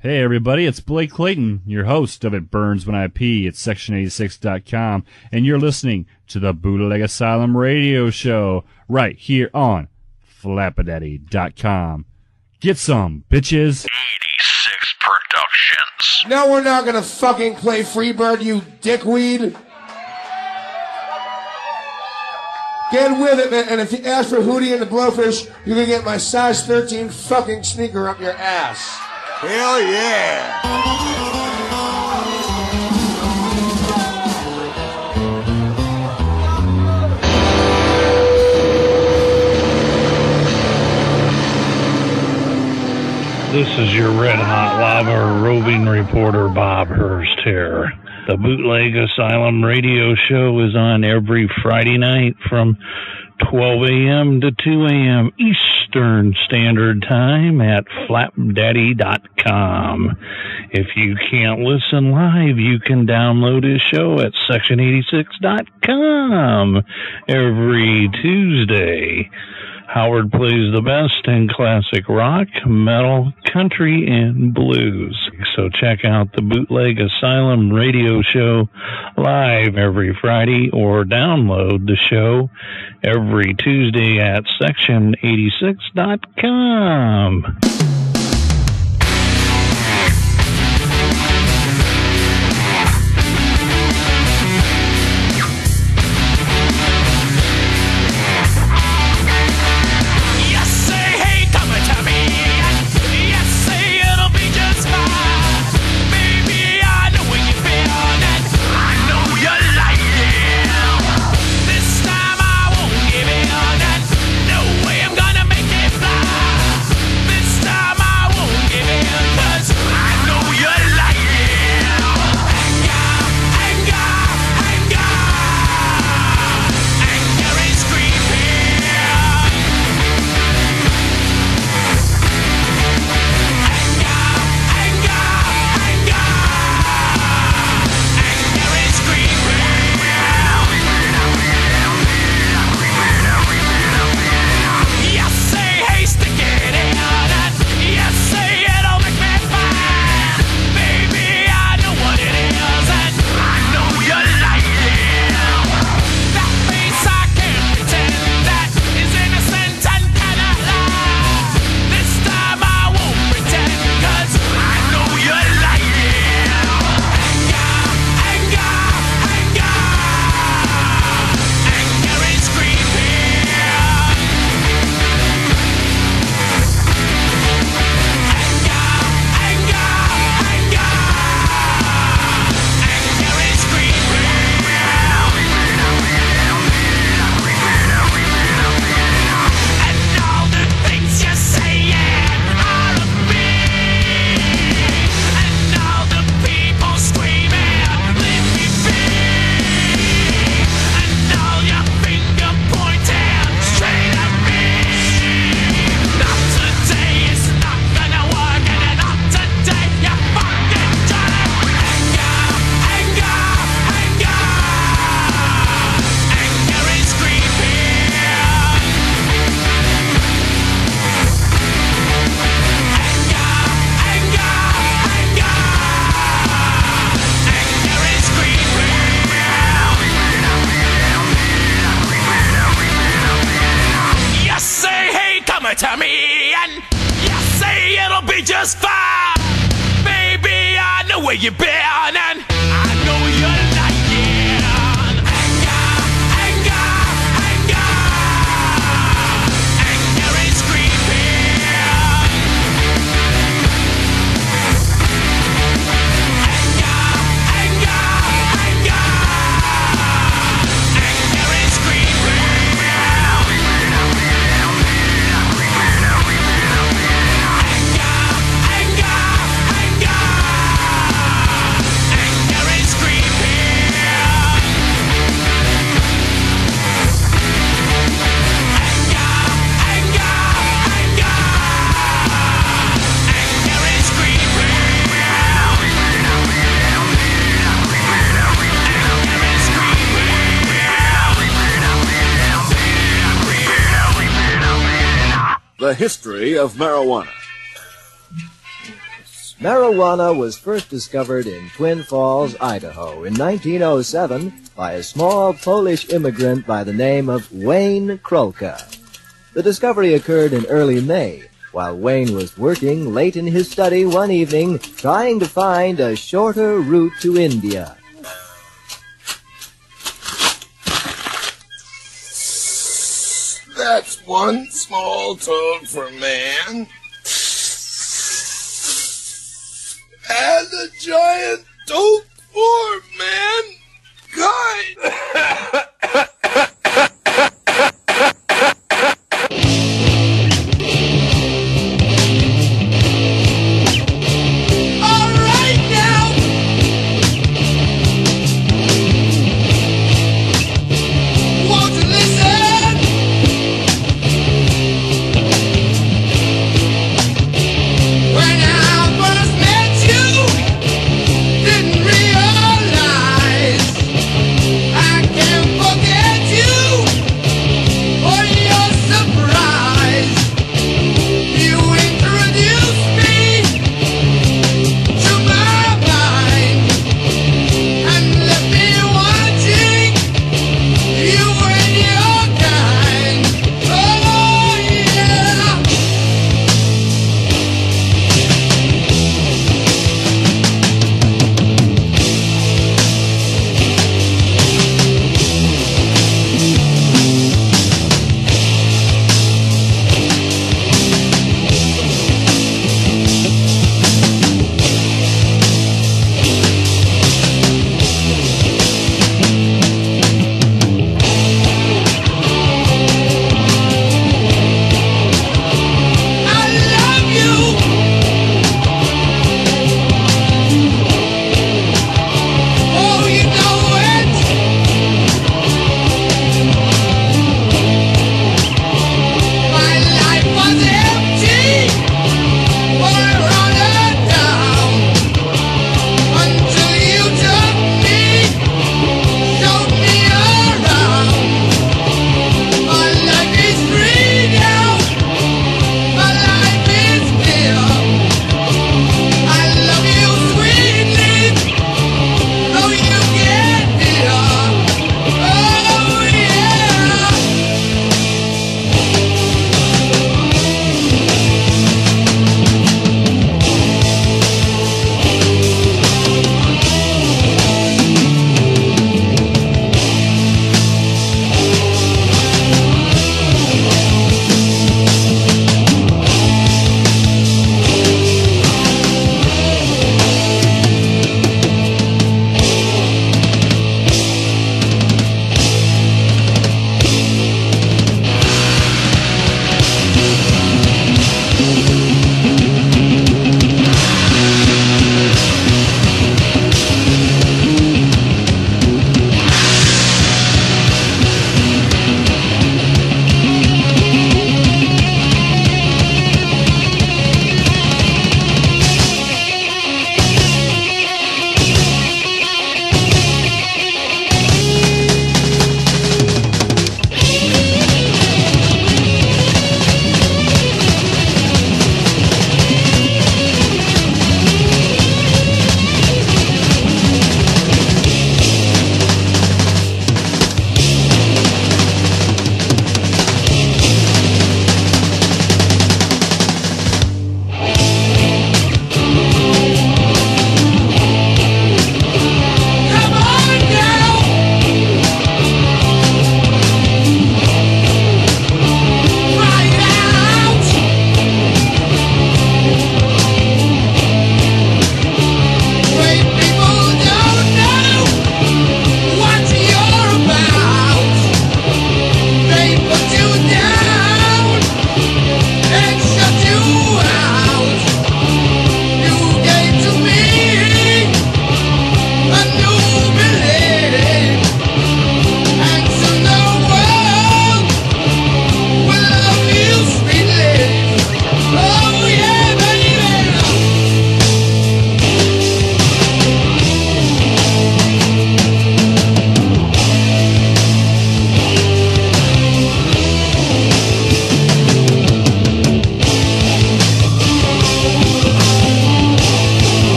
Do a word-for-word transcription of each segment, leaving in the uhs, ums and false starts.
Hey everybody, it's Blake Clayton, your host of It Burns When I Pee at section eighty-six dot com, and you're listening to the Bootleg Asylum radio show right here on Flapadaddy dot com. Get some, bitches. eighty-six Productions. No, we're not gonna fucking play Freebird, you dickweed. Get with it, man. And if you ask for Hootie and the Blowfish, you're gonna get my size thirteen fucking sneaker up your ass. Hell yeah! This is your red hot lava roving reporter Bob Hurst here. The Bootleg Asylum radio show is on every Friday night from twelve a.m. to two a.m. Eastern Standard Time at Flapdaddy dot com. If you can't listen live, you can download his show at section eighty-six dot com every Tuesday. Howard plays the best in classic rock, metal, country, and blues. So check out the Bootleg Asylum radio show live every Friday or download the show every Tuesday at section eighty-six dot com. To me, and you say it'll be just fine. Baby, I know where you've been, and I know you're lying. Anger, anger, anger, anger is creeping. Anger, anger, anger, anger is creeping. The history of marijuana. Marijuana was first discovered in Twin Falls, Idaho in nineteen oh seven by a small Polish immigrant by the name of Wayne Krolka. The discovery occurred in early May, while Wayne was working late in his study one evening trying to find a shorter route to India. That's one small toad for man. And a giant toad for mankind. When I first met you, didn't really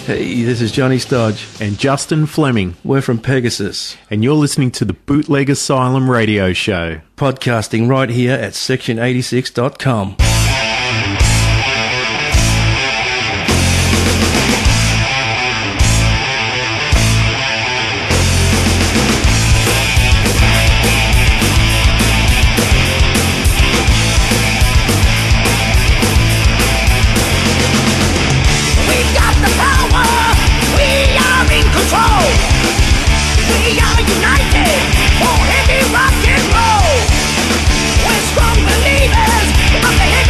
Hey, this is Johnny Stodge. And Justin Fleming. We're from Pegasus. And you're listening to the Bootleg Asylum Radio Show. Podcasting right here at section eighty-six dot com. United for heavy rock and roll. We're strong believers of the heavy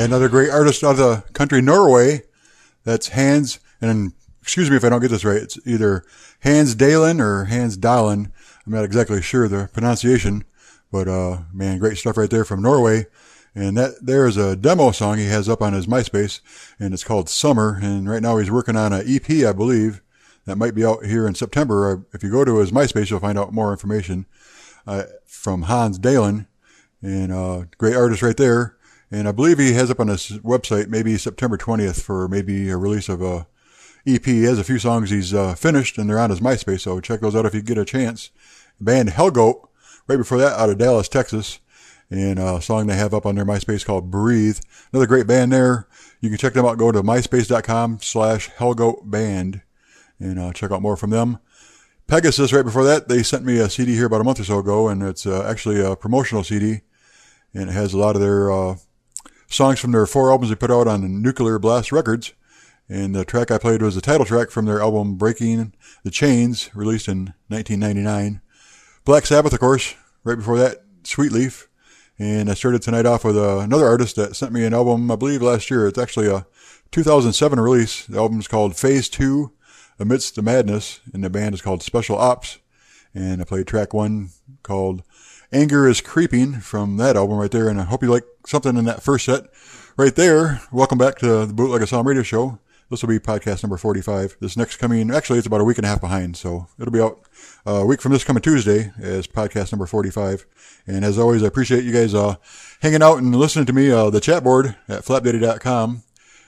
Yeah, another great artist out of the country, Norway. That's Hans, and excuse me if I don't get this right. It's either Hans Dalen or Hans Dalen. I'm not exactly sure the pronunciation, but, uh, man, great stuff right there from Norway. And that there is a demo song he has up on his MySpace, and it's called Summer. And right now he's working on an E P, I believe, that might be out here in September. If you go to his MySpace, you'll find out more information uh, from Hans Dalen, and uh, great artist right there. And I believe he has up on his website maybe September twentieth for maybe a release of a E P. He has a few songs he's uh, finished, and they're on his MySpace, so check those out if you get a chance. Band Hellgoat, right before that, out of Dallas, Texas. And a song they have up on their MySpace called Breathe. Another great band there. You can check them out. Go to myspace.com slash Hellgoat Band and uh, check out more from them. Pegasus, right before that, they sent me a C D here about a month or so ago, and it's uh, actually a promotional C D. And it has a lot of their uh, songs from their four albums they put out on Nuclear Blast Records. And the track I played was the title track from their album Breaking the Chains, released in nineteen ninety-nine. Black Sabbath, of course, right before that, Sweet Leaf. And I started tonight off with uh, another artist that sent me an album, I believe, last year. It's actually a two thousand seven release. The album is called Phase two, Amidst the Madness, and the band is called Special Ops. And I played track one called Anger is Creeping from that album right there. And I hope you like something in that first set right there. Welcome back to the Bootleg Asylum Radio Show. This will be podcast number forty-five. This next coming, actually, it's about a week and a half behind, so it'll be out uh, a week from this coming Tuesday as podcast number forty-five. And as always, I appreciate you guys uh, hanging out and listening to me. Uh, the chat board at flapdaddy dot com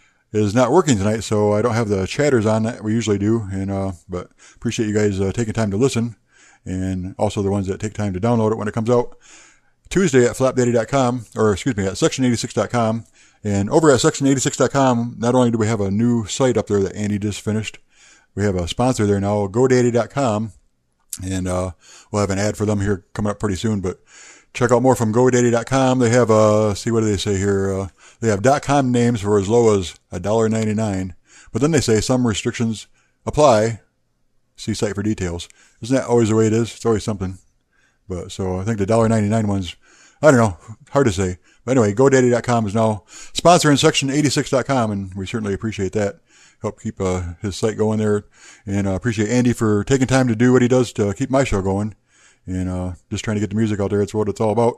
is not working tonight, so I don't have the chatters on that we usually do. And uh, but appreciate you guys uh, taking time to listen, and also the ones that take time to download it when it comes out Tuesday at flapdaddy dot com, or excuse me, at section eighty-six dot com. And over at section eighty-six dot com, not only do we have a new site up there that Andy just finished, we have a sponsor there now, GoDaddy dot com, and uh, we'll have an ad for them here coming up pretty soon. But check out more from GoDaddy dot com. They have, uh, see, what do they say here? Uh, they have .com names for as low as one dollar ninety-nine. But then they say some restrictions apply. See site for details. Isn't that always the way it is? It's always something. But so I think the one dollar ninety-nine ones, I don't know, hard to say. But anyway, GoDaddy dot com is now sponsoring section eighty-six dot com, and we certainly appreciate that. Help keep uh, his site going there, and uh, appreciate Andy for taking time to do what he does to keep my show going, and uh, just trying to get the music out there. It's what it's all about.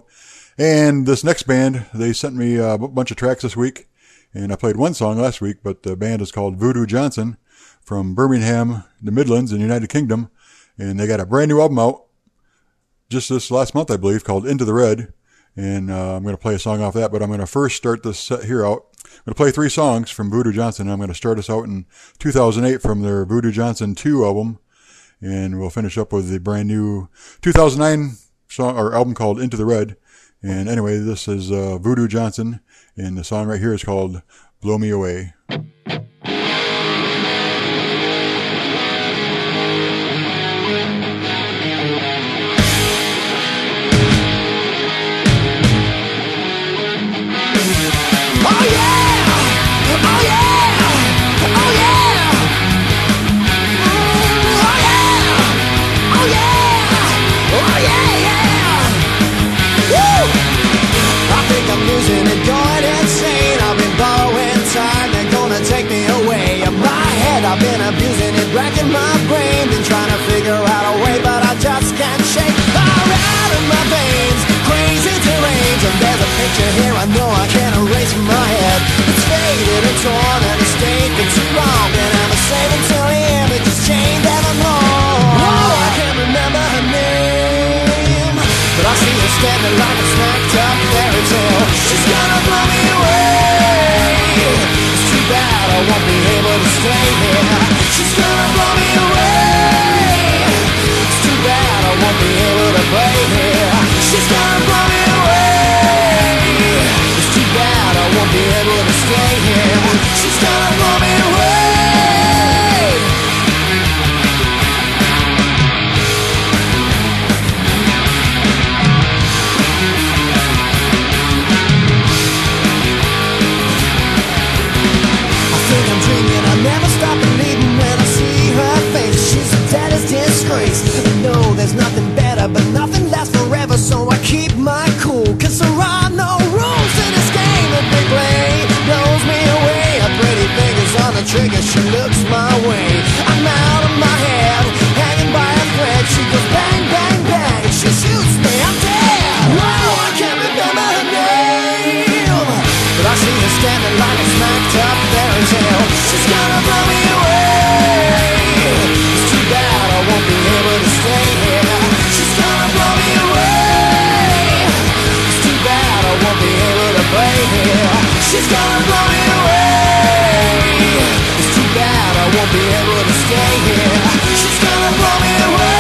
And this next band, they sent me a bunch of tracks this week, and I played one song last week, but the band is called Voodoo Johnson from Birmingham, the Midlands in the United Kingdom, and they got a brand new album out just this last month, I believe, called Into the Red. And uh, I'm going to play a song off that, but I'm going to first start this set here out. I'm going to play three songs from Voodoo Johnson, and I'm going to start us out in two thousand eight from their Voodoo Johnson two album, and we'll finish up with the brand new two thousand nine song or album called Into the Red. And anyway, this is uh, Voodoo Johnson, and the song right here is called Blow Me Away. I've been abusing it, racking my brain, been trying to figure out a way, but I just can't shake fire out of my veins, crazy deranged. And there's a picture here I know I can't erase from my head. It's faded and torn and it's stayed for too long, and I'm a slave until the image is chained evermore. Oh, I can't remember her name, but I see her standing like a snacked up fairy tale. She's gonna blow me away. It's too bad I won't be able to stay here. She's gonna blow me away. It's too bad I won't be able to play here. She's gonna blow me away. It's too bad I won't be able to stay here. She's gonna blow me away. see her standing like a smacked up fairy tale. She's gonna blow me away. It's too bad I won't be able to stay here. She's gonna blow me away. It's too bad I won't be able to play here. She's gonna blow me away. It's too bad I won't be able to stay here. She's gonna blow me away.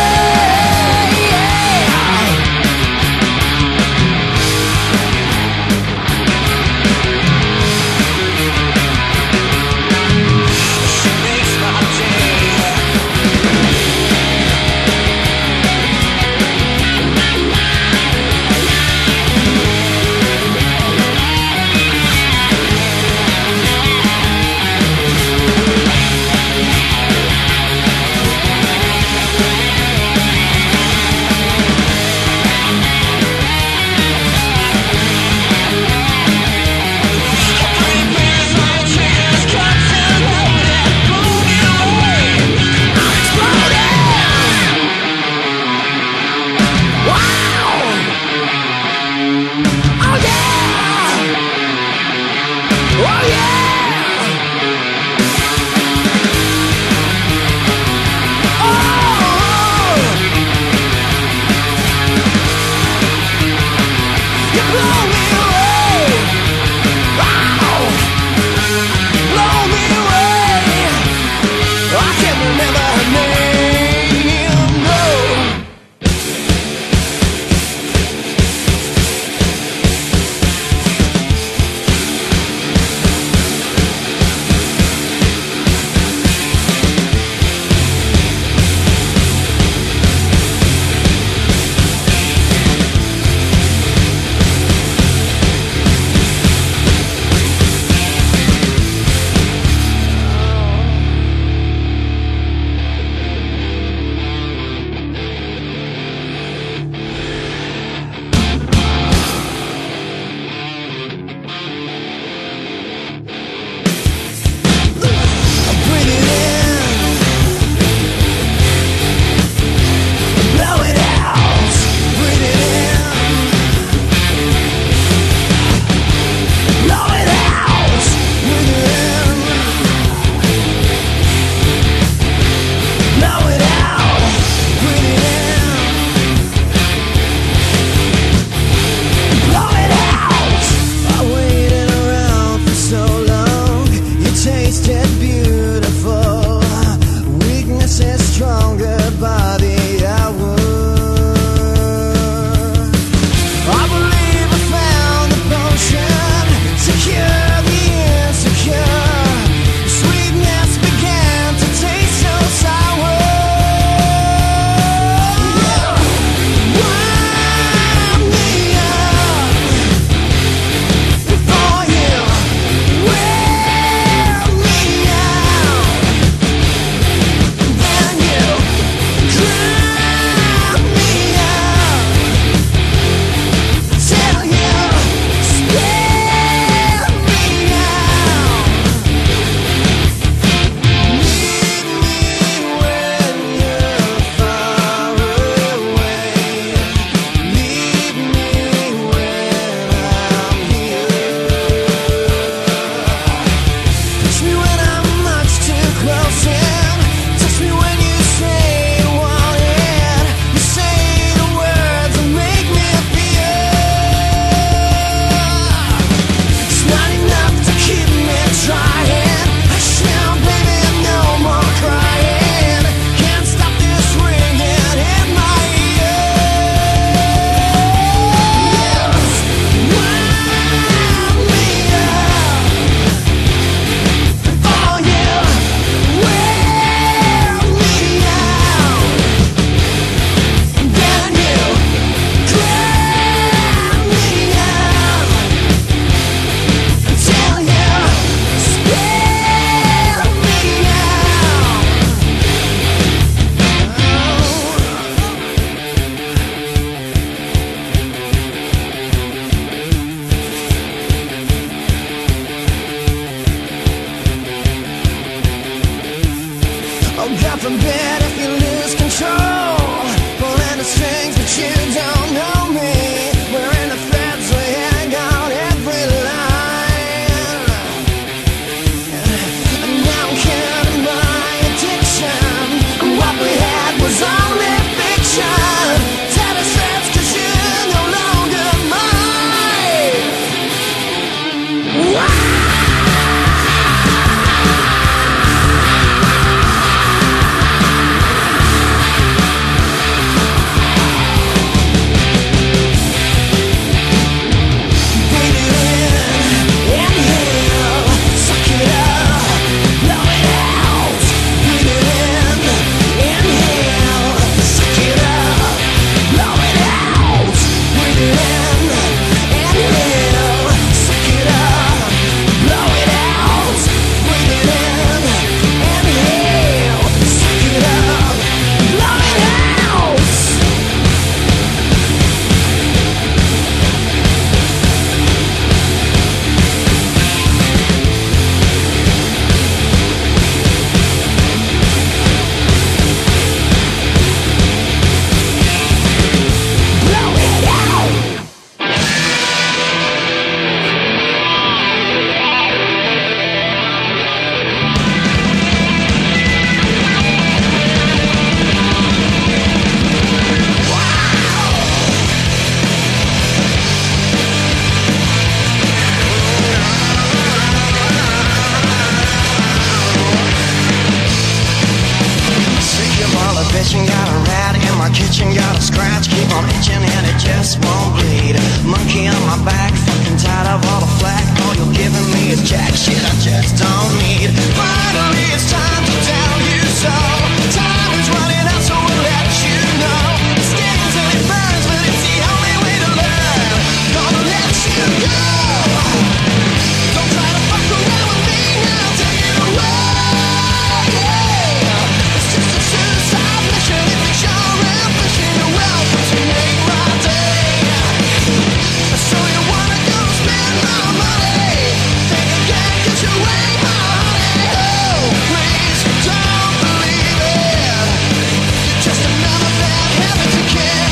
just won't bleed. Monkey on my back, fucking tired of all the flack. All you're giving me is jack shit I just don't need. Finally it's time to tell you so. Time is running out, so we'll let you know. It stings and it burns, but it's the only way to learn. Gonna let you go. Don't try to fuck around with me now, take it away. It's just a suicide mission. If it's your ambition, you're welcome to make my day. So you wanna go spend my money, think I can't get you away, my honey. Oh, please don't believe it. You're just another bad habit to kick.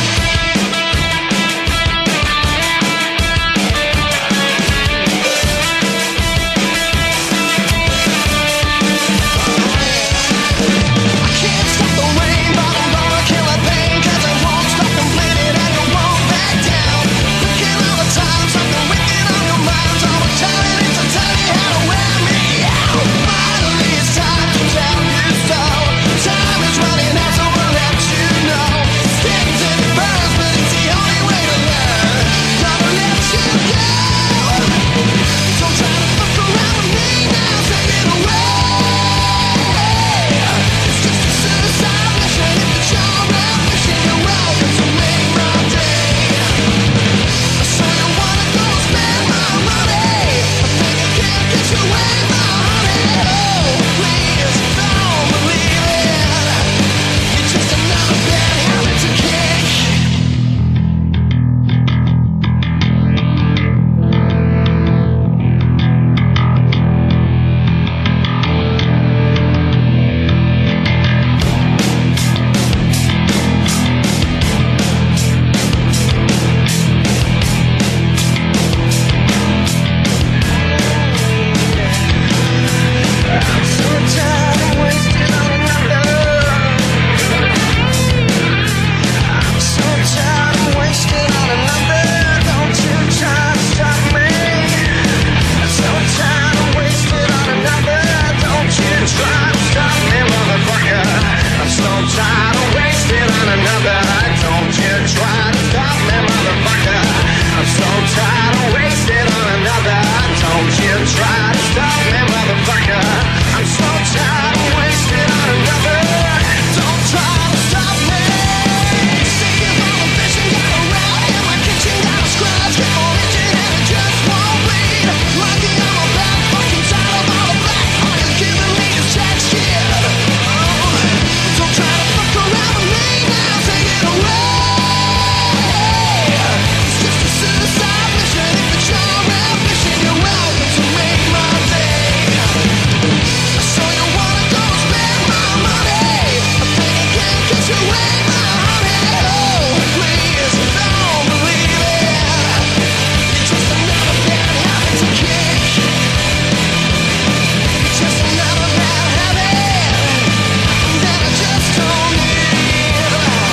I can't stop the rain, but I'm gonna kill the pain, 'cause it won't stop completed and you won't back down. Looking all the time, something wicked on your mind. All the time it is to tell you how to wear me out. Finally it's time to tell you so. Time is running out, so we'll let you know. Stings and it burns, but it's the only way to learn. Gonna let you go. Don't try to fuck around with me now, take it away. It's just a suicide mission. If it's your ambition, you're welcome to make my day. So you wanna go spend my money, I think I can't get you away, my honey. Oh, please don't believe it. You're just another bad habit to kick. I'm so tired of wasting on another. I'm so tired of wasting on another. Don't you try to stop me. I'm so tired of wasting on another. Don't you try to stop me, motherfucker. I'm so tired of wasting on another. Don't you try to stop me, motherfucker. I'm so tired of wasting on another. Don't you try to stop me, motherfucker. I'm so tired of wasting on another. Don't try to stop me. Sick of all the fishing, got a rat in my kitchen, got a scratch, keep on itching and it just won't bleed. Monkey on my back, fucking tired of all the black. All you're giving me is jack shit. Oh, don't try to fuck around with me now, take it away. It's just a suicide mission. If it's your ambition, you're welcome to make my day. So you wanna go spend my money, I think I can't get you away, my honey. Oh, please don't believe it. You're just another bad habit to kick. You're just another bad habit that I just don't need.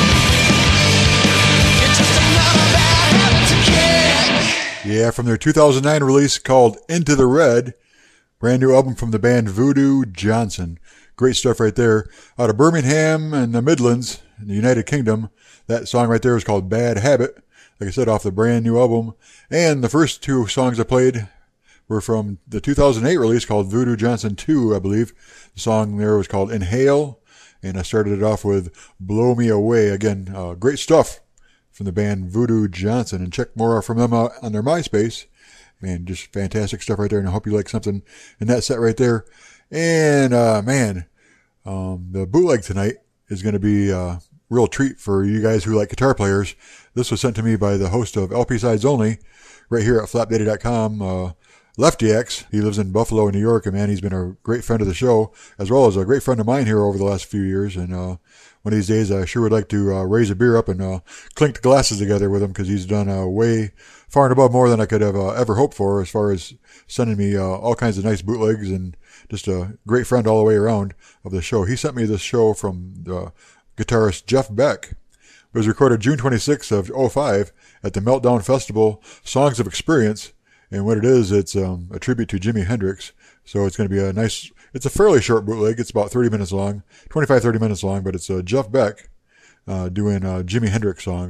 You're just another bad habit to kick. Yeah, from their two thousand nine release called Into the Red, brand new album from the band Voodoo Johnson. Great stuff right there. Out of Birmingham and the Midlands in the United Kingdom. That song right there is called Bad Habit. Like I said, off the brand new album. And the first two songs I played were from the two thousand eight release called Voodoo Johnson two, I believe. The song there was called Inhale. And I started it off with Blow Me Away. Again, uh, great stuff from the band Voodoo Johnson. And check more from them out on their MySpace. Man, just fantastic stuff right there. And I hope you like something in that set right there. And, uh, man, um, the bootleg tonight is going to be a real treat for you guys who like guitar players. This was sent to me by the host of L P Sides Only right here at flap daddy dot com, uh, Lefty X. He lives in Buffalo, New York, and man, he's been a great friend of the show, as well as a great friend of mine here over the last few years. And, uh, one of these days, I sure would like to, uh, raise a beer up and, uh, clink the glasses together with him, because he's done, uh, way far and above more than I could have, uh, ever hoped for, as far as sending me, uh, all kinds of nice bootlegs, and just a great friend all the way around of the show. He sent me this show from the guitarist Jeff Beck. It was recorded June twenty-sixth of oh five at the Meltdown Festival, Songs of Experience. And what it is, it's um, a tribute to Jimi Hendrix. So it's going to be a nice, it's a fairly short bootleg. It's about thirty minutes long, twenty-five, thirty minutes long, but it's uh, Jeff Beck uh, doing uh, Jimi Hendrix songs.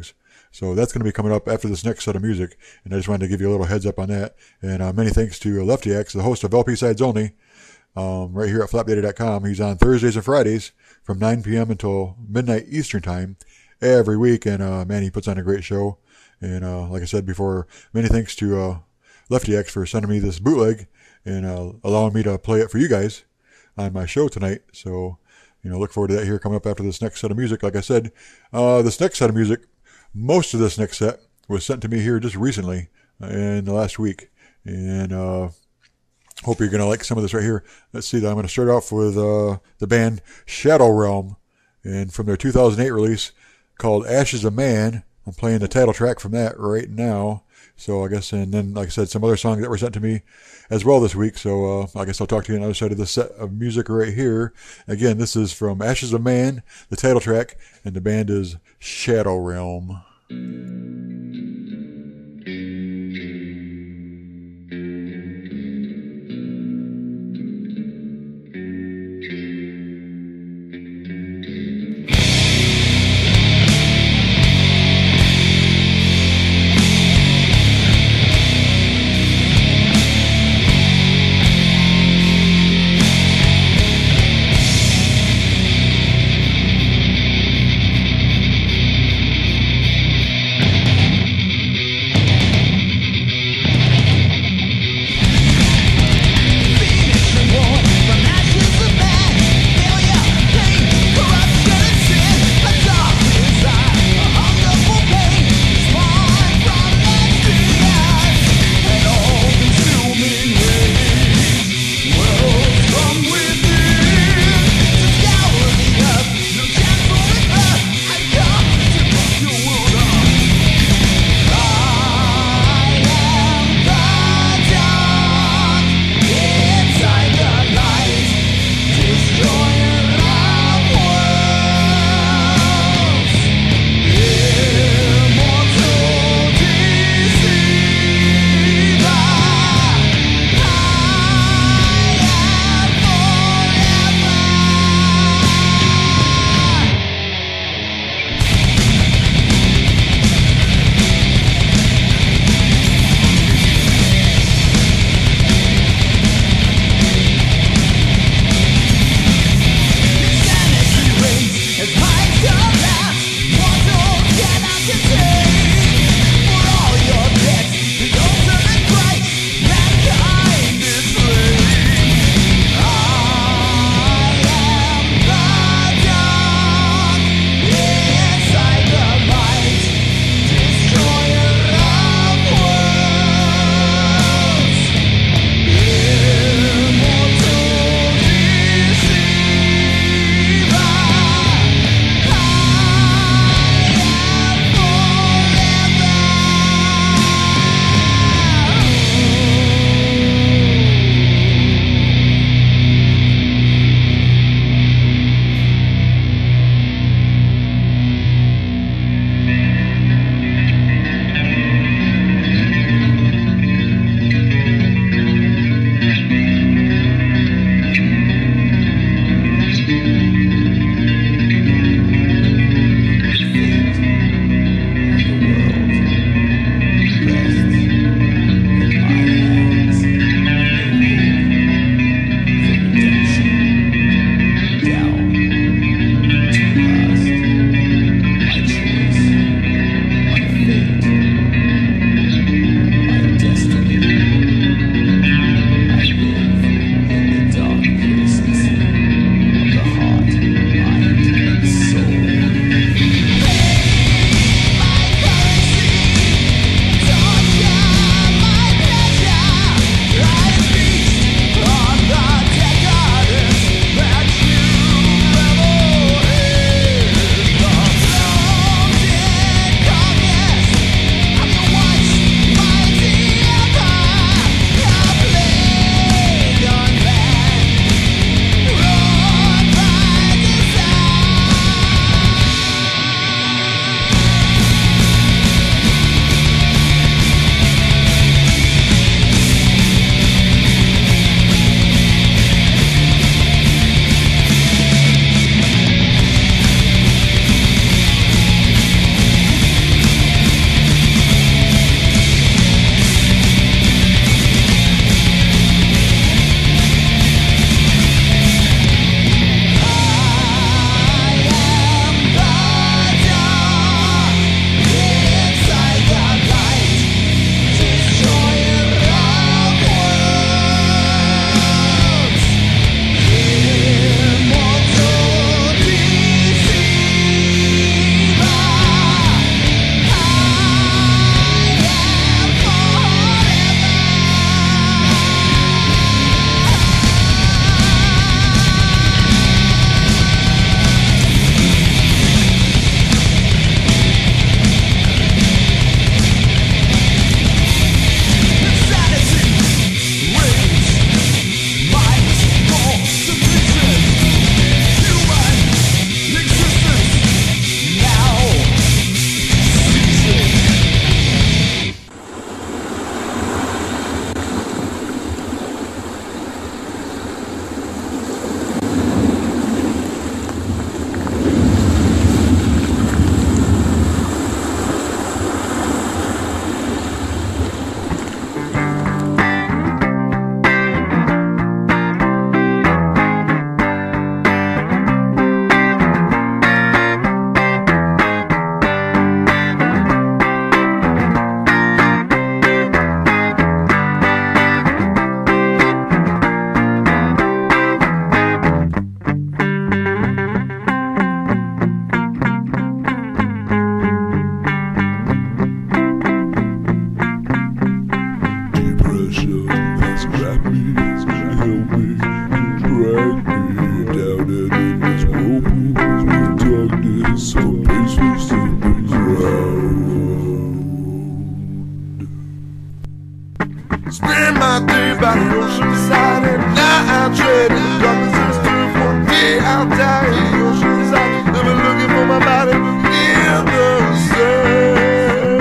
So that's going to be coming up after this next set of music, and I just wanted to give you a little heads up on that. And uh, many thanks to Lefty X, the host of L P Sides Only, um, right here at flap data dot com. He's on Thursdays and Fridays from nine p.m. until midnight Eastern time every week, and uh, man, he puts on a great show. And uh, like I said before, many thanks to uh, Lefty X for sending me this bootleg and uh, allowing me to play it for you guys on my show tonight. So, you know, look forward to that here coming up after this next set of music. Like I said, uh, this next set of music, most of this next set was sent to me here just recently uh, in the last week. And uh, hope you're going to like some of this right here. Let's see, I'm going to start off with uh, the band Shadow Realm, and from their two thousand eight release called Ashes of Man. I'm playing the title track from that right now. So I guess, and then, like I said, some other songs that were sent to me as well this week. So uh, I guess I'll talk to you on the other side of the set of music right here. Again, this is from Ashes of Man, the title track, and the band is Shadow Realm. grab me, help me, drag me down and in this whirlpool of darkness, some places in the ground. Spend my day by the ocean side, and now I tread in darkness to one day I'll die in the ocean side. Never looking for my body in the sand.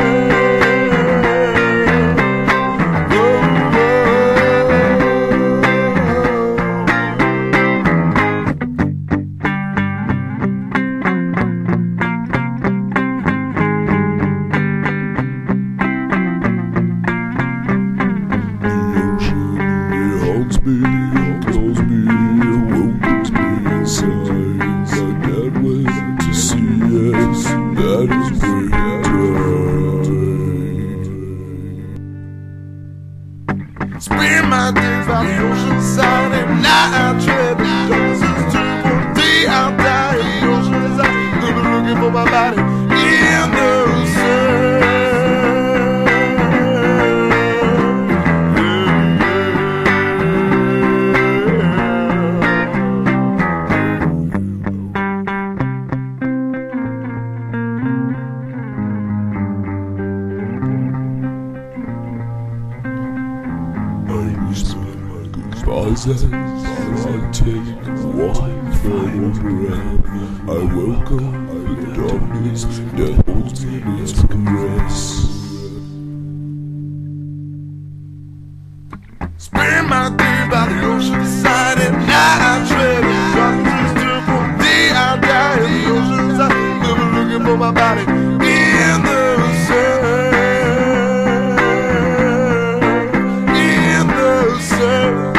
I take one final breath. I welcome the darkness that holds me in its caress. Spend my day by the ocean side, and now I tread in darkness till one day I'll die in the ocean side. Never looking for my body in the sand. In the sand.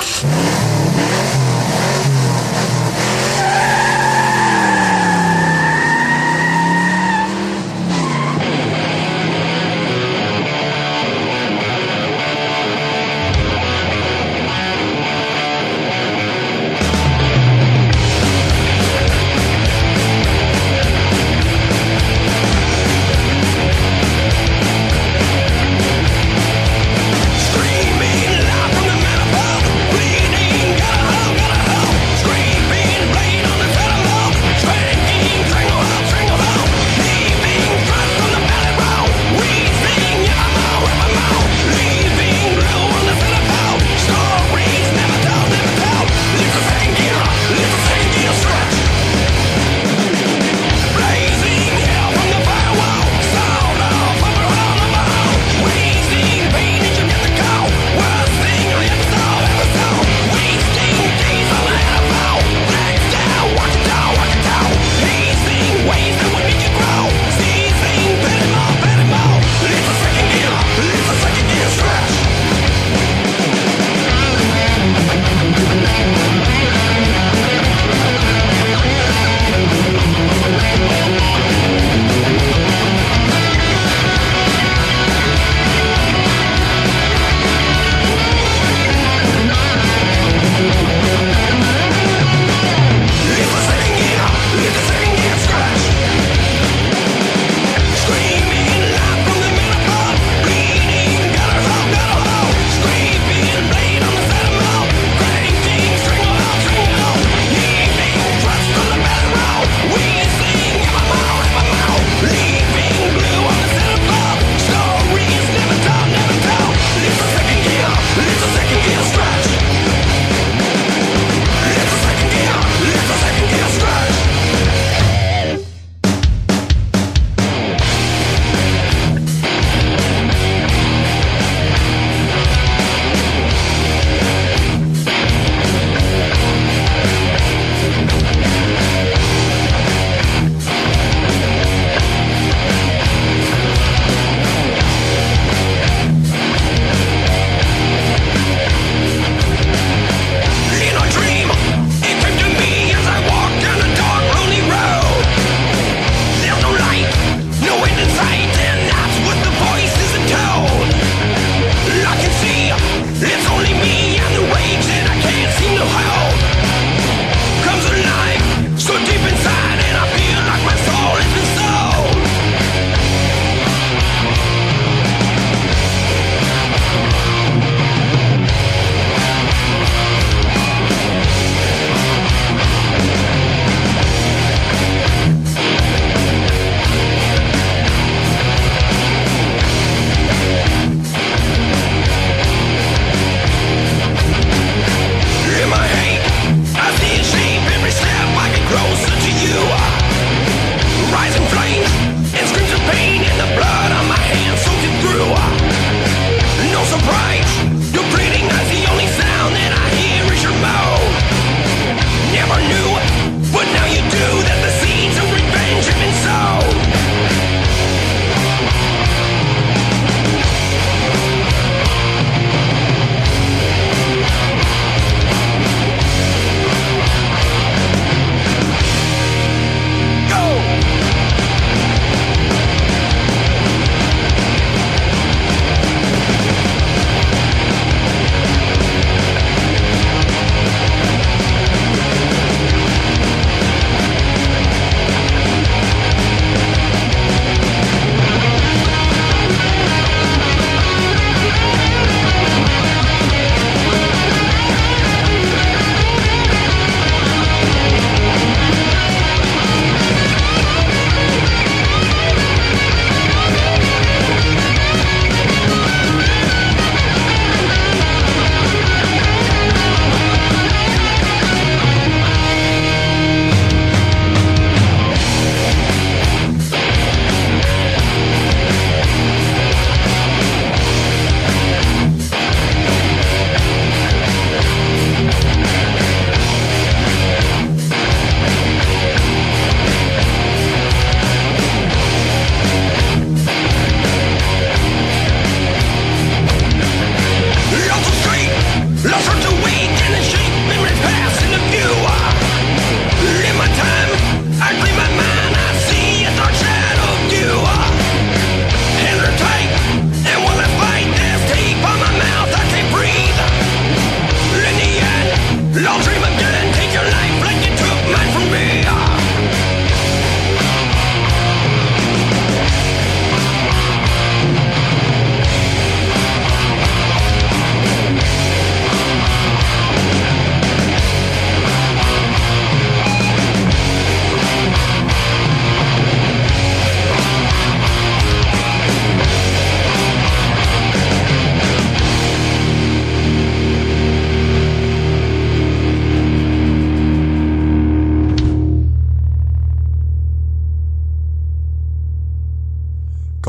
Screaming loud from the manifold, bleeding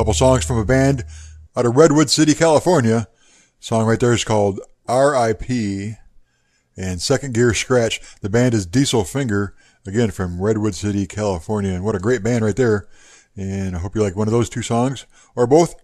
couple songs from a band out of Redwood City, California. Song right there is called R I P and Second Gear Scratch. The band is Diesel Finger, again from Redwood City, California. And what a great band right there. And I hope you like one of those two songs or both.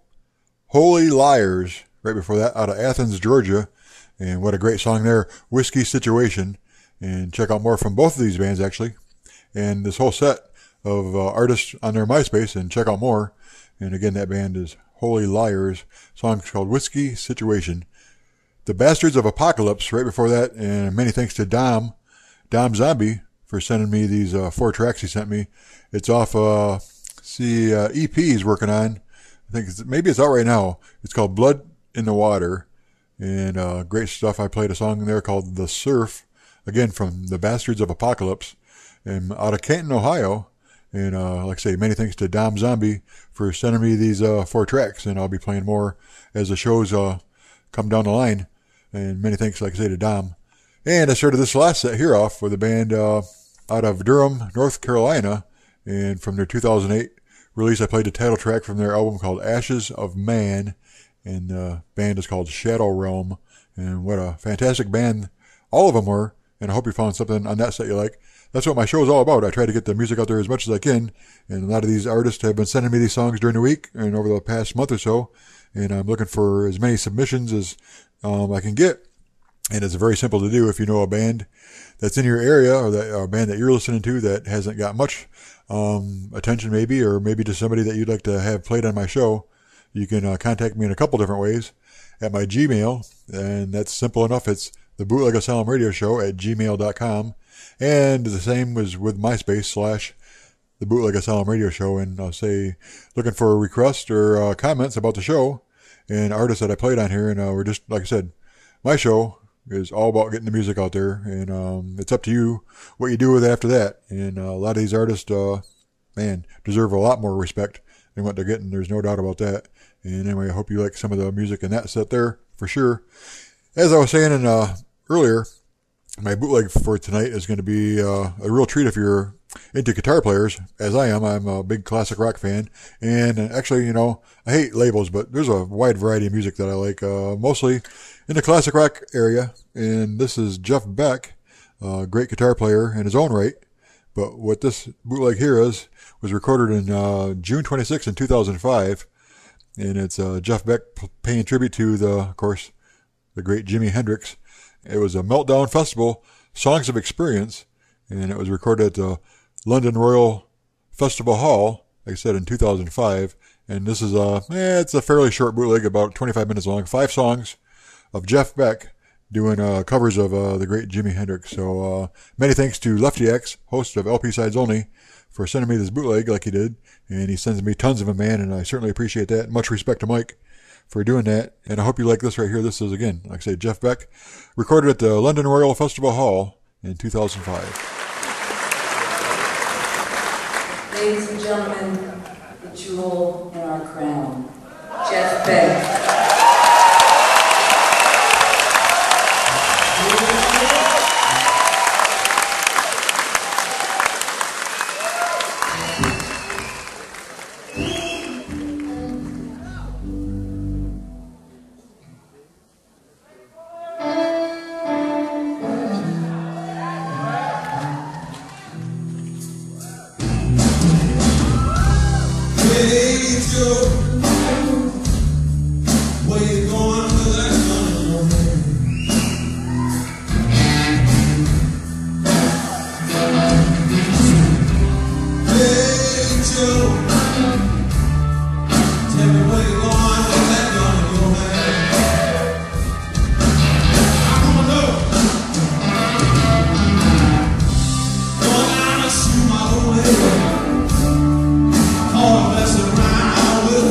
Holy Liars, right before that, out of Athens, Georgia. And what a great song there, Whiskey Situation. And check out more from both of these bands, actually. And this whole set of uh, artists on their MySpace, and check out more. And again, that band is Holy Liars. Song's called Whiskey Situation. The Bastards of Apocalypse, right before that. And many thanks to Dom, Dom Zombie, for sending me these uh, four tracks he sent me. It's off, uh, see, uh, E P he's working on. I think it's, maybe it's out right now. It's called Blood in the Water. And uh, great stuff. I played a song there called The Surf, again from the Bastards of Apocalypse, and out of Canton, Ohio. And uh, like I say, many thanks to Dom Zombie for sending me these uh, four tracks, and I'll be playing more as the shows uh, come down the line. And many thanks, like I say, to Dom. And I started this last set here off with a band uh, out of Durham, North Carolina, and from their two thousand eight release, I played the title track from their album called Ashes of Man, and the band is called Shadow Realm. And what a fantastic band all of them were, and I hope you found something on that set you like. That's what my show is all about. I try to get the music out there as much as I can, and a lot of these artists have been sending me these songs during the week and over the past month or so, and I'm looking for as many submissions as um, I can get. And it's very simple to do. If you know a band that's in your area, or, that, or a band that you're listening to that hasn't got much um, attention maybe, or maybe just somebody that you'd like to have played on my show, you can uh, contact me in a couple different ways at my Gmail, and that's simple enough. It's the Bootleg Asylum Radio Show at gmail dot com, and the same was with MySpace slash the Bootleg Asylum Radio Show, and I'll say looking for a request or uh, comments about the show and artists that I played on here, and uh, we're just, like I said, my show is all about getting the music out there, and um, it's up to you what you do with it after that. And uh, a lot of these artists, uh, man, deserve a lot more respect than what they're getting. There's no doubt about that. And anyway, I hope you like some of the music in that set there, for sure. As I was saying in, uh, earlier, my bootleg for tonight is going to be uh, a real treat if you're into guitar players, as I am. I'm a big classic rock fan, and actually, you know, I hate labels, but there's a wide variety of music that I like, uh, mostly in the classic rock area, and this is Jeff Beck, a great guitar player in his own right. But what this bootleg here is was recorded in uh, June twenty-sixth in two thousand five, and it's uh, Jeff Beck paying tribute to the, of course, the great Jimi Hendrix. It was a Meltdown Festival, Songs of Experience, and it was recorded at the London Royal Festival Hall, like I said, in two thousand five. And this is a, eh, it's a fairly short bootleg, about twenty-five minutes long, five songs of Jeff Beck doing uh, covers of uh, the great Jimi Hendrix. So uh, many thanks to Lefty X, host of L P Sides Only, for sending me this bootleg like he did. And he sends me tons of them, man, and I certainly appreciate that. Much respect to Mike for doing that. And I hope you like this right here. This is, again, like I say, Jeff Beck, recorded at the London Royal Festival Hall in two thousand five. Ladies and gentlemen, the jewel in our crown, Jeff Beck. All mess around with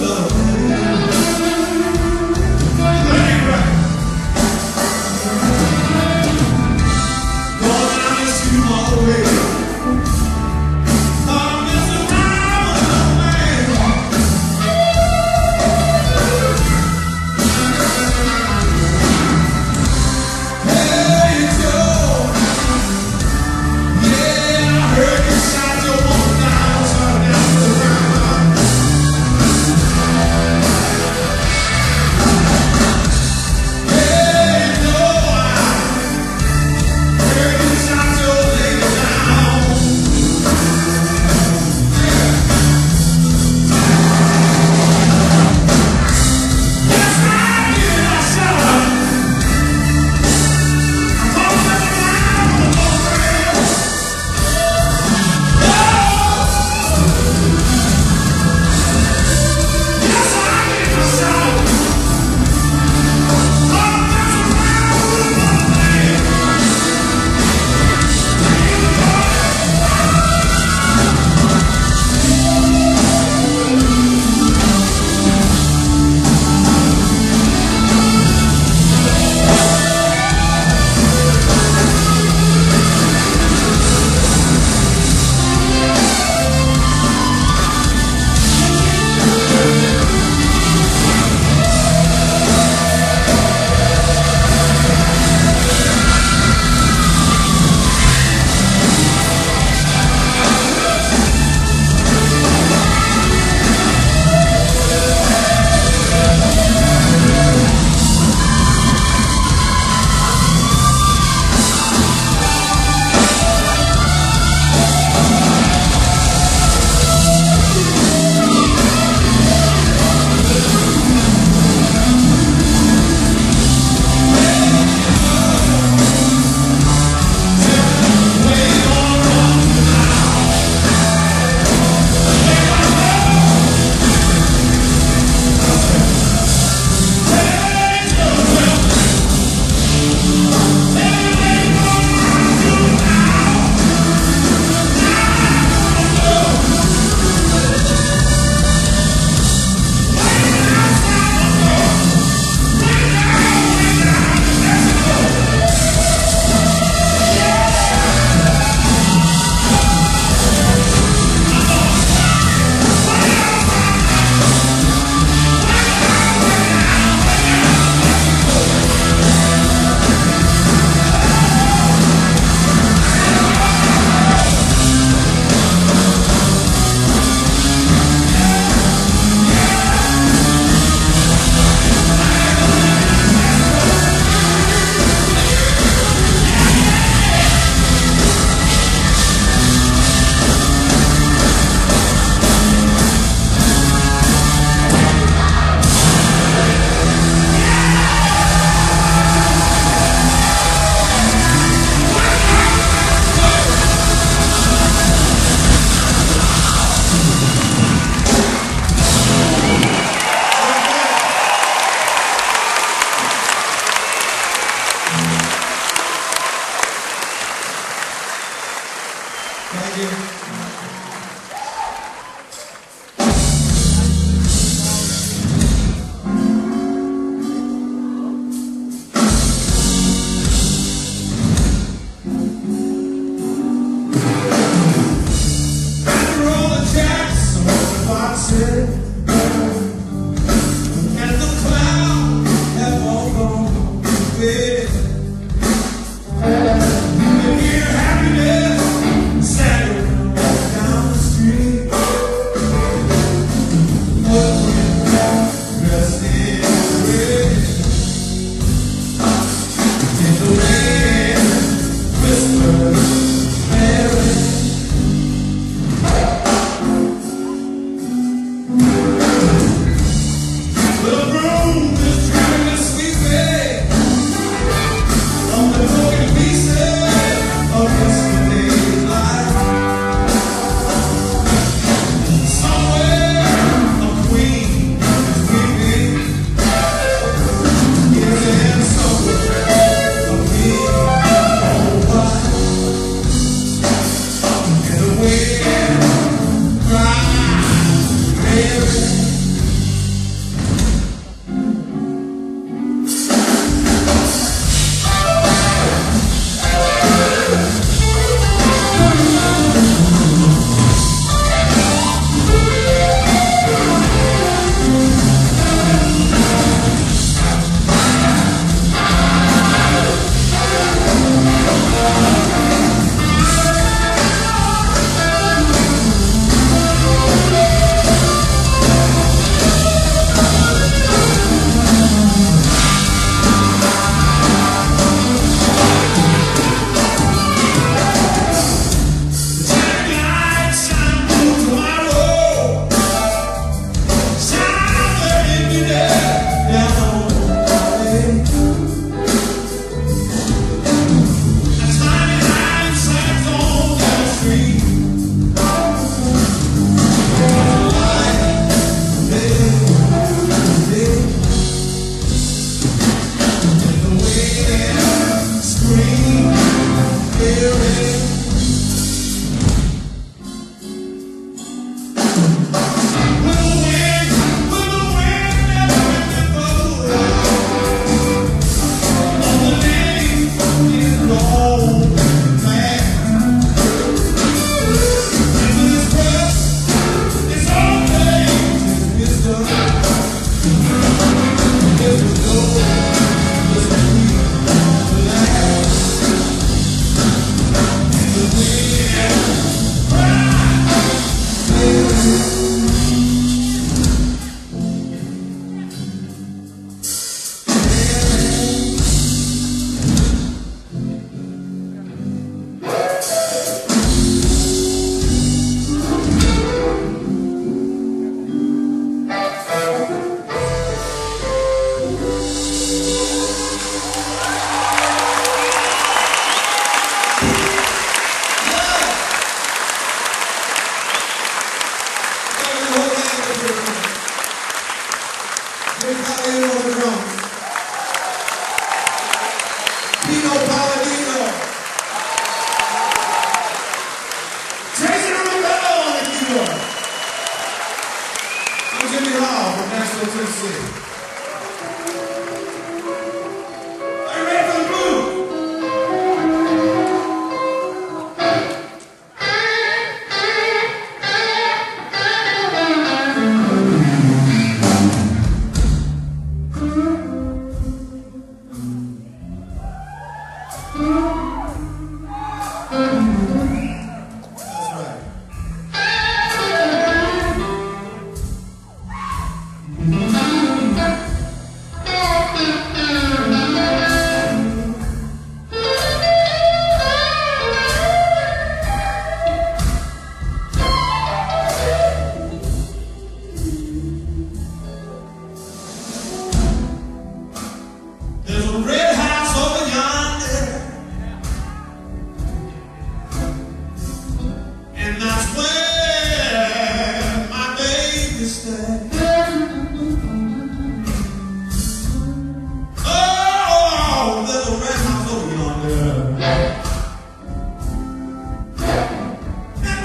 And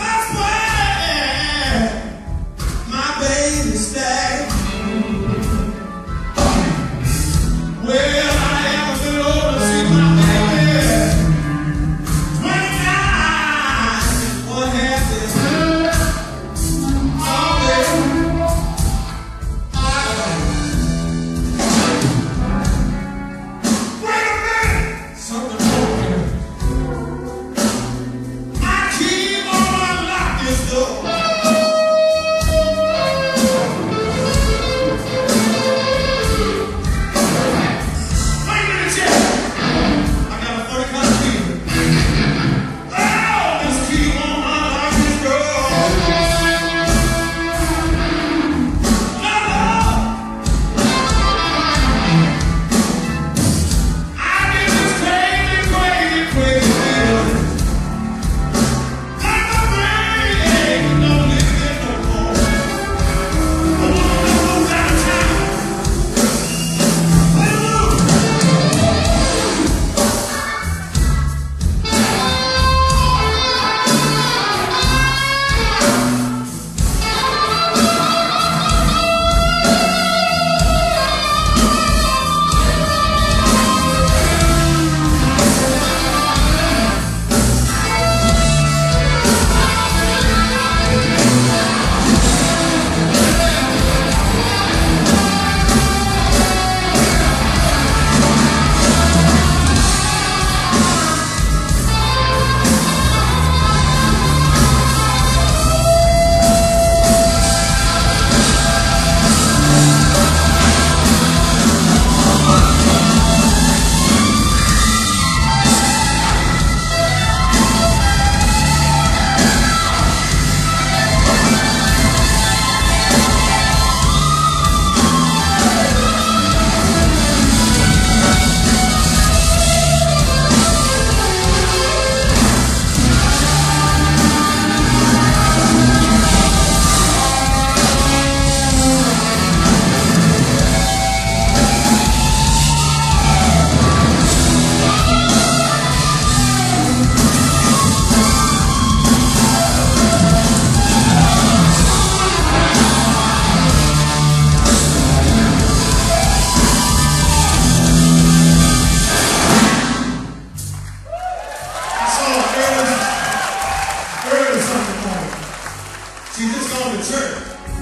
saw the church.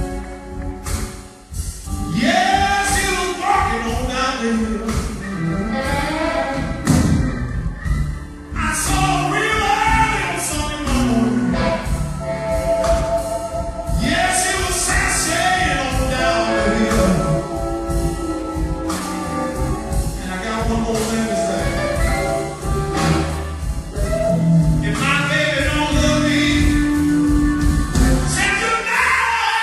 Yes, he was walking on down the hill. I saw him real early on Sunday morning. Yes, he was sashaying on down the hill. And I got one more thing to say. If my baby don't love me, send you now.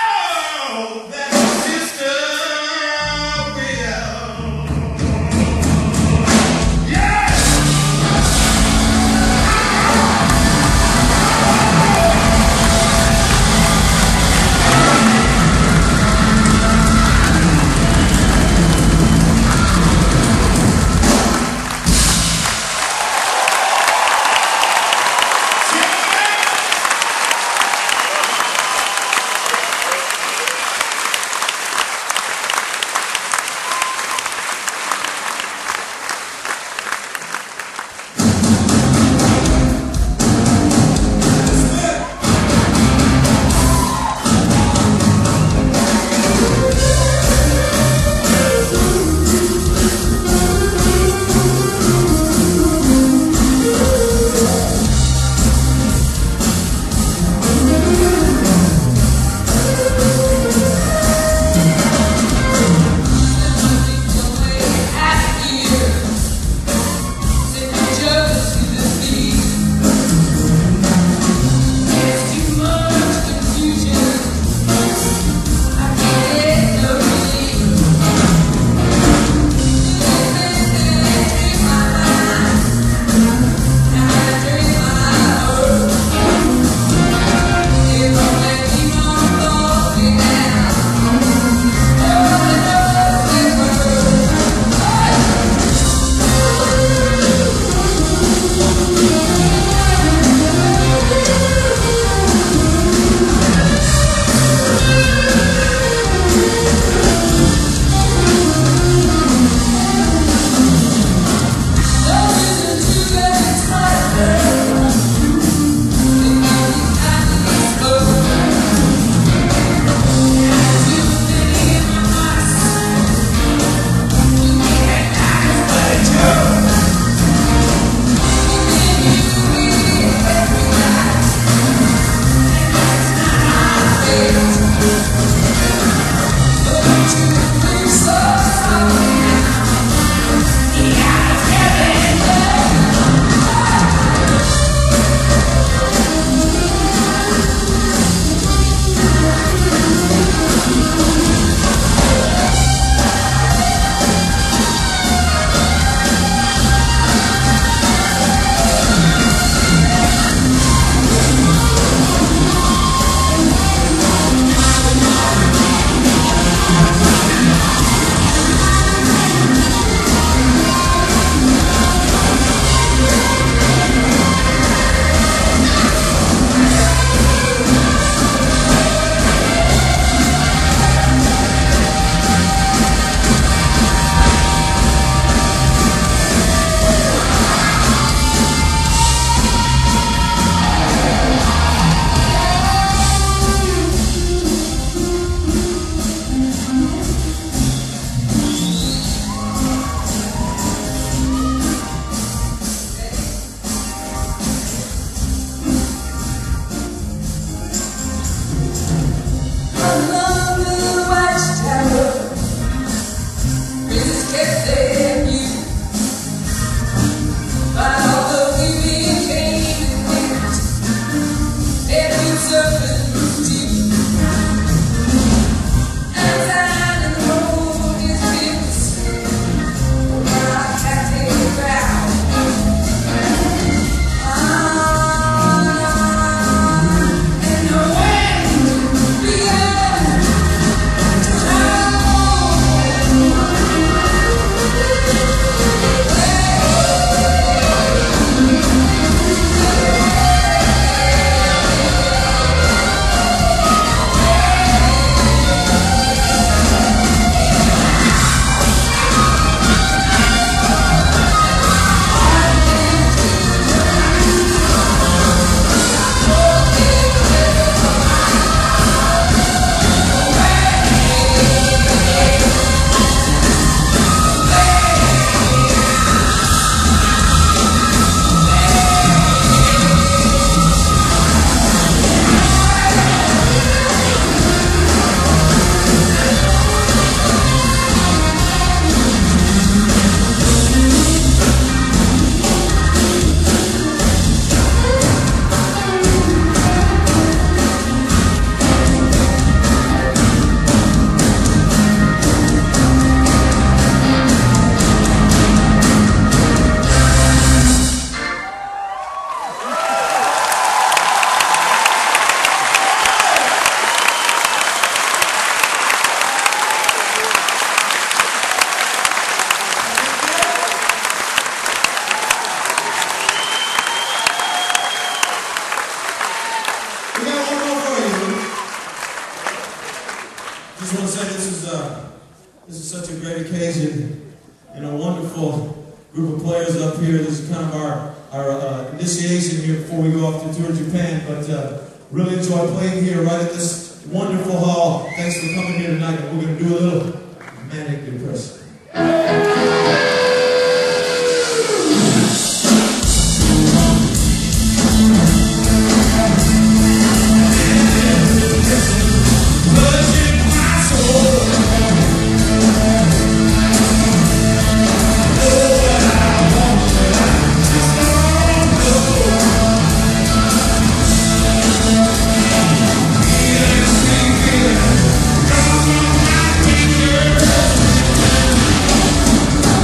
This is such a great occasion and a wonderful group of players up here. This is kind of our, our uh, initiation here before we go off to tour Japan. But uh, really enjoy playing here right at this wonderful hall. Thanks for coming here tonight. We're going to do a little Manic Depression. We'll be right back.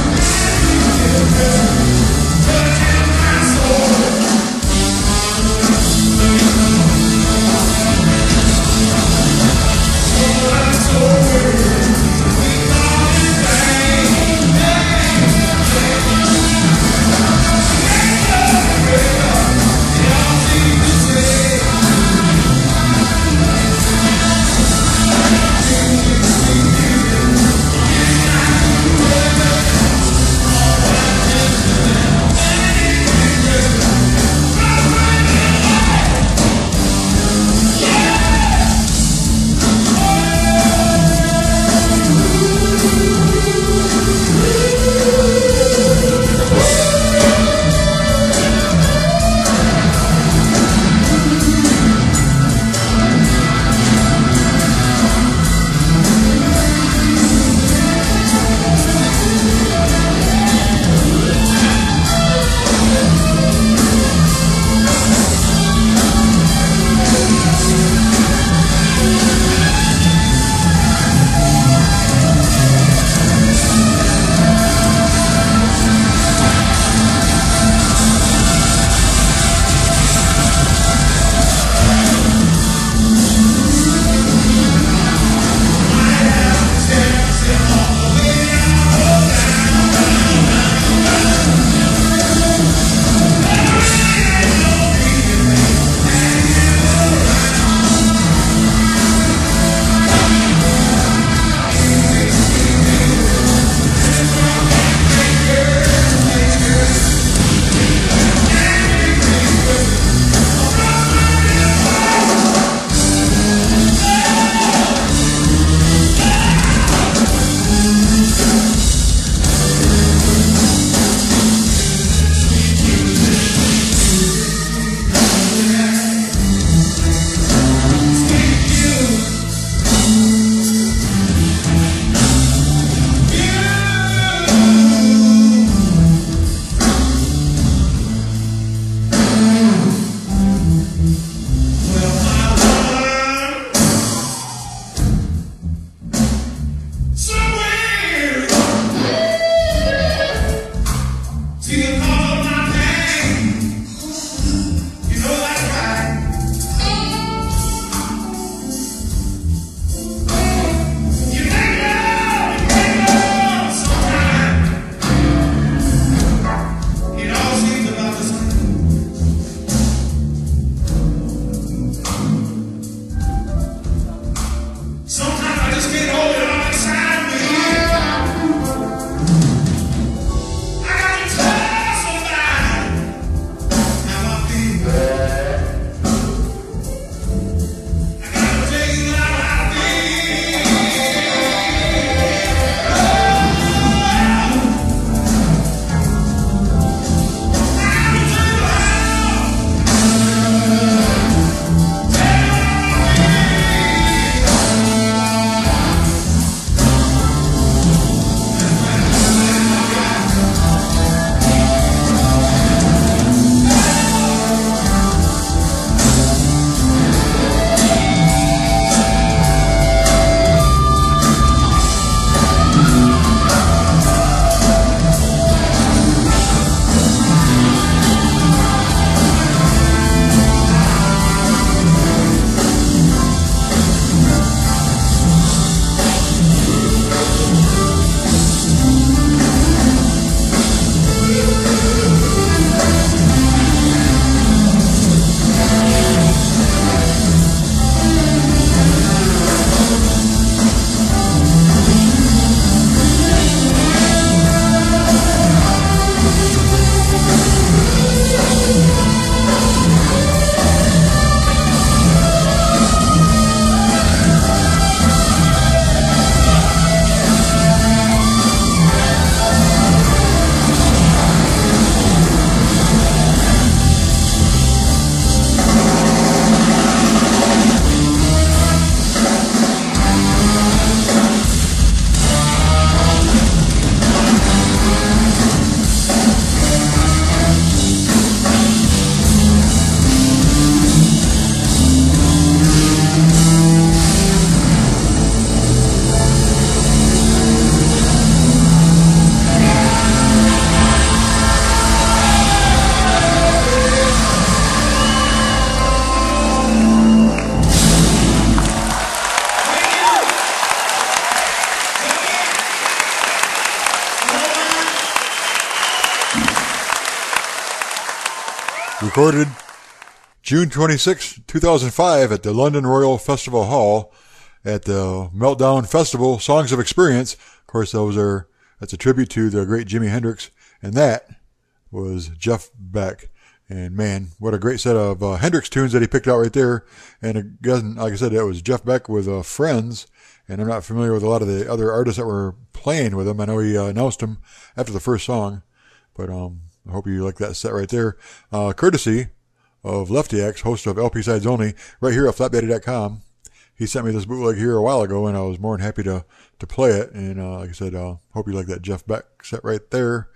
recorded June twenty-sixth, two thousand five at the London Royal Festival Hall at the Meltdown Festival Songs of Experience. Of course, those are, that's a tribute to the great Jimi Hendrix, and that was Jeff Beck. And man, what a great set of uh, Hendrix tunes that he picked out right there. And again, like I said, that was Jeff Beck with uh, Friends. And I'm not familiar with a lot of the other artists that were playing with him. I know he uh, announced them after the first song, but um, I hope you like that set right there. Uh, courtesy of Lefty X, host of L P Sides Only, right here at flap daddy dot com. He sent me this bootleg here a while ago, and I was more than happy to, to play it. And uh, like I said, uh, hope you like that Jeff Beck set right there.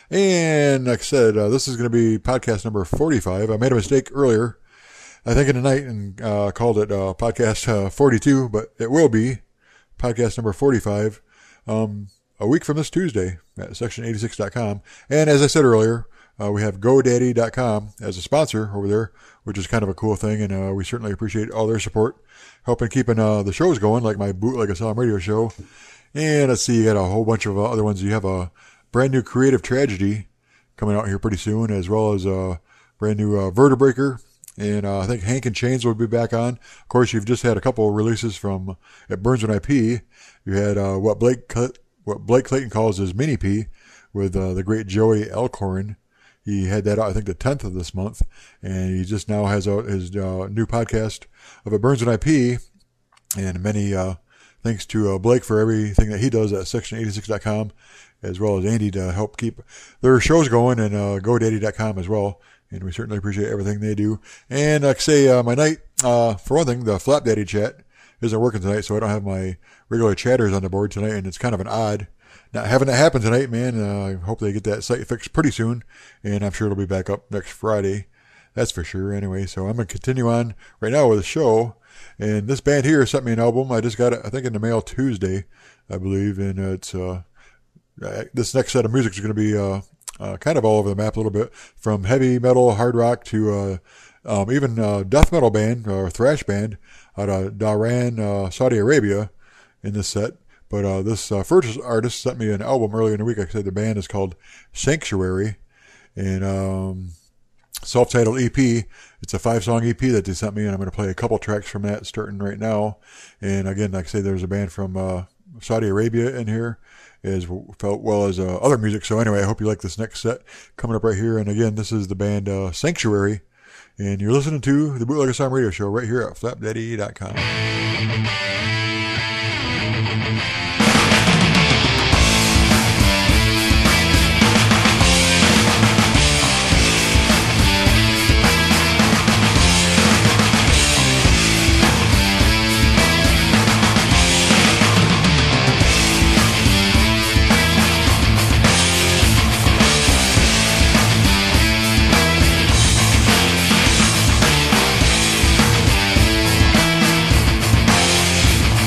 And like I said, uh, this is going to be podcast number forty-five. I made a mistake earlier, I think in the night, and uh, called it uh, podcast uh, forty-two, but it will be podcast number forty-five um, a week from this Tuesday at section eighty-six dot com. And as I said earlier, uh, we have GoDaddy dot com as a sponsor over there, which is kind of a cool thing, and uh, we certainly appreciate all their support, helping keeping uh, the shows going, like my Bootleg Asylum radio show. And let's see, you got a whole bunch of uh, other ones. You have a brand new Creative Tragedy coming out here pretty soon, as well as a brand new uh, Vertebreaker. And uh, I think Hank and Chains will be back on. Of course, you've just had a couple of releases from at Burns When I Pee. You had uh, what Blake what Blake Clayton calls his Mini P with uh, the great Joey Alcorn. He had that out, I think, the tenth of this month, and he just now has out his uh, new podcast of At Burns When I Pee. And many uh, thanks to uh, Blake for everything that he does at section eighty-six dot com, as well as Andy to help keep their shows going, and uh, GoDaddy dot com as well. And we certainly appreciate everything they do. And like I say, uh, my night, uh, for one thing, the Flap Daddy chat isn't working tonight, so I don't have my regular chatters on the board tonight, and it's kind of an odd not having that happen tonight, man. Uh, I hope they get that site fixed pretty soon, and I'm sure it'll be back up next Friday. That's for sure. Anyway, so I'm going to continue on right now with the show. And this band here sent me an album. I just got it, I think, in the mail Tuesday, I believe. And uh, it's uh, this next set of music is going to be uh, uh, kind of all over the map a little bit, from heavy metal, hard rock to uh, um, even uh, death metal band or thrash band out of Dhahran, uh, Saudi Arabia, in this set. But uh, this uh, first artist sent me an album earlier in the week. Like I said, the band is called Sanctuary, and um, self-titled E P. It's a five-song E P that they sent me, and I'm going to play a couple tracks from that starting right now. And again, like I say, there's a band from uh, Saudi Arabia in here, as well as uh, other music. So anyway, I hope you like this next set coming up right here. And again, this is the band uh, Sanctuary, and you're listening to the Bootleg Asylum radio show right here at flap daddy dot com. Sanctuary.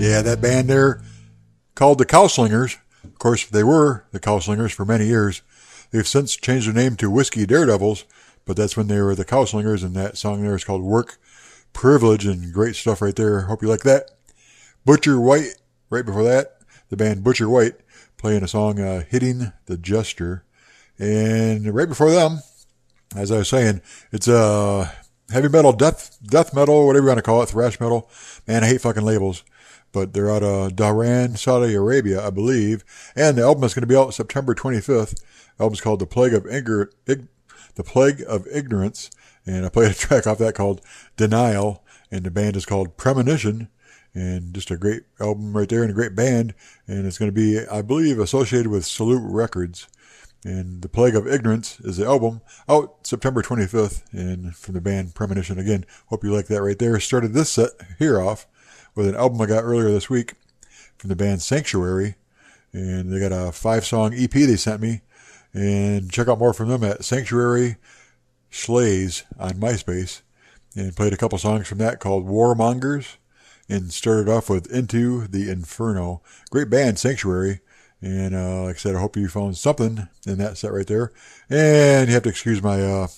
Yeah, that band there called the Cowslingers. Of course, they were the Cowslingers for many years. They've since changed their name to Whiskey Daredevils, but that's when they were the Cowslingers, and that song there is called Work Privilege, and great stuff right there. Hope you like that. Butcher White, right before that, the band Butcher White, playing a song, uh, Hitting the Jester. And right before them, as I was saying, it's uh, heavy metal, death death metal, whatever you want to call it, thrash metal. Man, I hate fucking labels. But they're out of Dhahran, Saudi Arabia, I believe. And the album is going to be out September twenty-fifth. The album's called The Plague of Igor- Ig- The Plague of Ignorance. And I played a track off that called Denial. And the band is called Premonition. And just a great album right there and a great band. And it's going to be, I believe, associated with Salute Records. And The Plague of Ignorance is the album, out September twenty-fifth, and from the band Premonition. Again, hope you like that right there. Started this set here off with an album I got earlier this week from the band Sanctuary, and they got a five-song E P they sent me, and check out more from them at Sanctuary Slays on MySpace, and played a couple songs from that called Warmongers, and started off with Into the Inferno. Great band, Sanctuary. And, uh, like I said, I hope you found something in that set right there. And you have to excuse my, uh,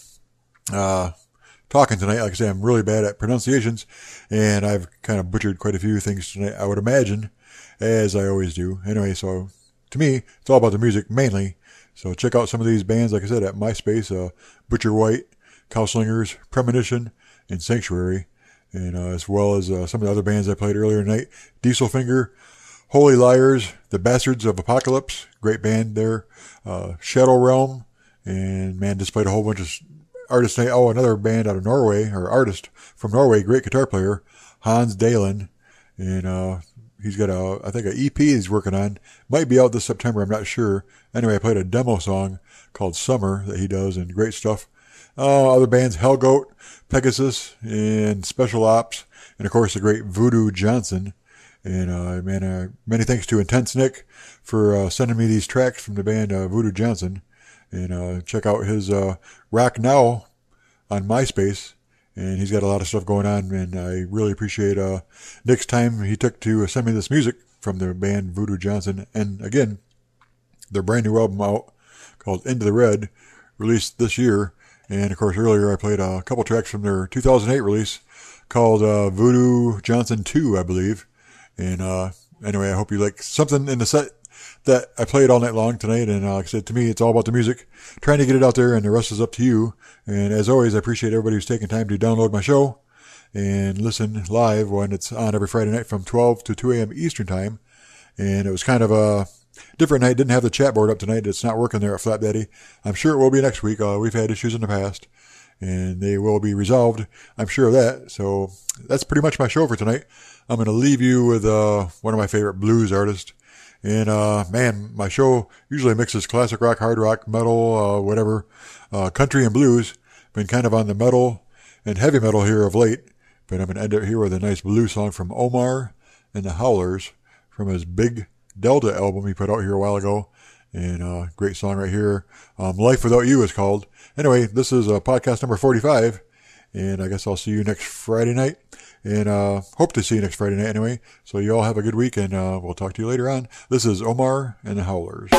uh, talking tonight. Like I said, I'm really bad at pronunciations, and I've kind of butchered quite a few things tonight, I would imagine, as I always do. Anyway, so to me, it's all about the music mainly. So check out some of these bands, like I said, at MySpace, uh, Butcher White, Cowslingers, Premonition, and Sanctuary. And, uh, as well as, uh, some of the other bands I played earlier tonight. Diesel Finger, Holy Liars, The Bastards of Apocalypse, great band there. Uh, Shadow Realm, and man, just played a whole bunch of artists. Oh, another band out of Norway, or artist from Norway, great guitar player, Hans Dalen. And, uh, he's got a, I think a E P he's working on. Might be out this September, I'm not sure. Anyway, I played a demo song called Summer that he does, and great stuff. Uh, other bands, Hellgoat, Pegasus, and Special Ops, and of course the great Voodoo Johnson. And, uh, man, uh, many thanks to Intense Nick for, uh, sending me these tracks from the band, uh, Voodoo Johnson. And, uh, check out his, uh, Rock Now on MySpace. And he's got a lot of stuff going on, and I really appreciate, uh, Nick's time he took to send me this music from the band Voodoo Johnson. And again, their brand new album out called Into the Red, released this year. And of course, earlier I played a couple tracks from their two thousand eight release called, uh, Voodoo Johnson two, I believe. And, uh, anyway, I hope you like something in the set that I played all night long tonight. And, uh, like I said, to me, it's all about the music, trying to get it out there, and the rest is up to you. And as always, I appreciate everybody who's taking time to download my show and listen live when it's on every Friday night from twelve to two a.m. Eastern time. And it was kind of a different night. Didn't have the chat board up tonight. It's not working there at Flap Daddy. I'm sure it will be next week. Uh, we've had issues in the past, and they will be resolved. I'm sure of that. So that's pretty much my show for tonight. I'm going to leave you with, uh, one of my favorite blues artists. And, uh, man, my show usually mixes classic rock, hard rock, metal, uh, whatever, uh, country and blues. Been kind of on the metal and heavy metal here of late, but I'm going to end it here with a nice blues song from Omar and the Howlers from his Big Delta album he put out here a while ago. And, uh, great song right here. Um, Life Without You is called. Anyway, this is, uh, podcast number forty-five. And I guess I'll see you next Friday night. And, uh, hope to see you next Friday night anyway. So you all have a good week, and, uh, we'll talk to you later on. This is Omar and the Howlers.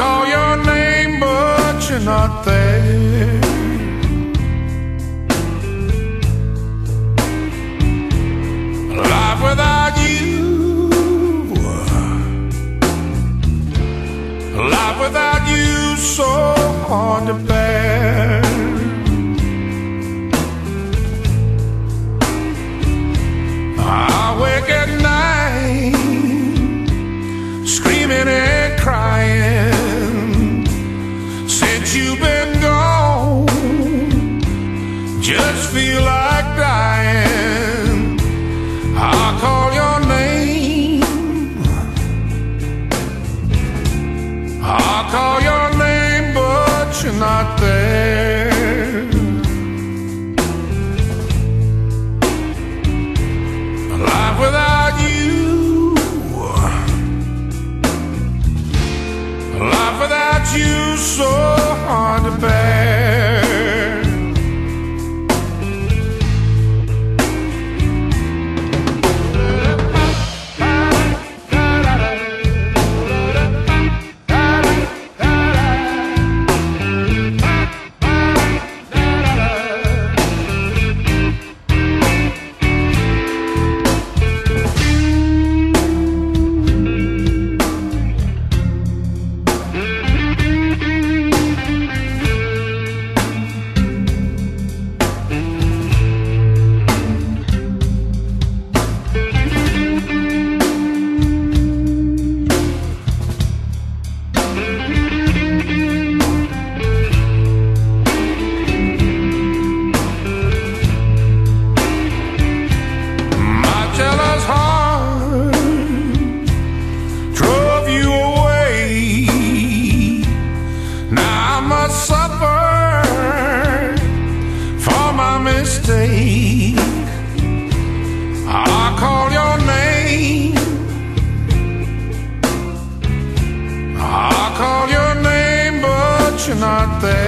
Not there. just feel like dying, I'll call your name. I'll call your name, but you're not there. Life without you, life without you, so hard to bear. Not there.